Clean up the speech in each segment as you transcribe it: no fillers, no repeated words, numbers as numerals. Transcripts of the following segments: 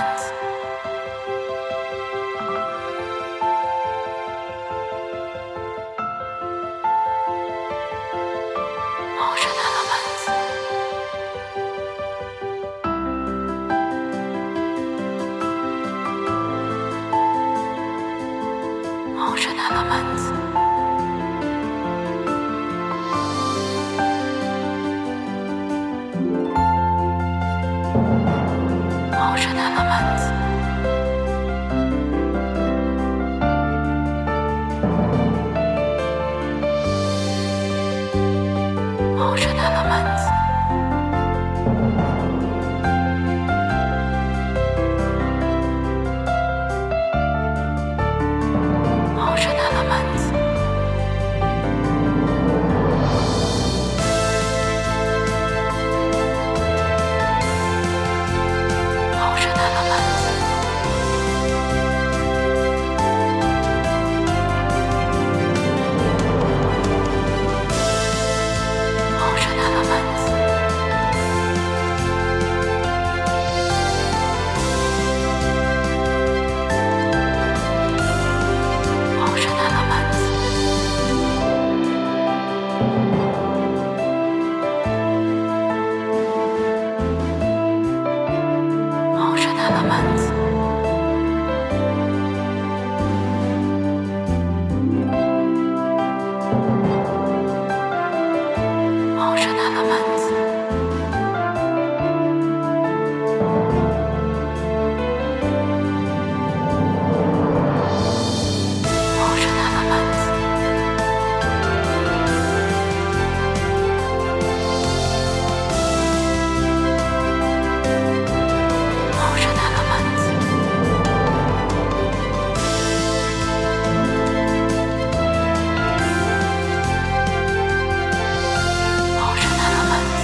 Elements. Motion Elements. Motion Elements. Motion Elements. Motion Elements. Motion Elements. Motion Elements. Motion Elements. Motion Elements. Motion Elements. Motion Elements. Motion Elements. Motion Elements. Motion Elements.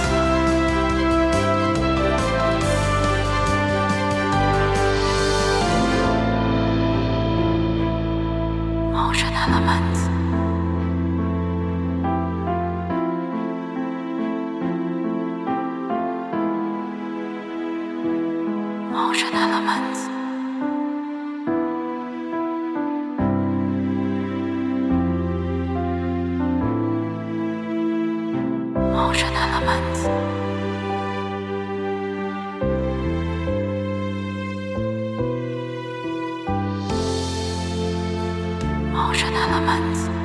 Motion Elements. Motion Elements. Motion Elements. Motion Elements.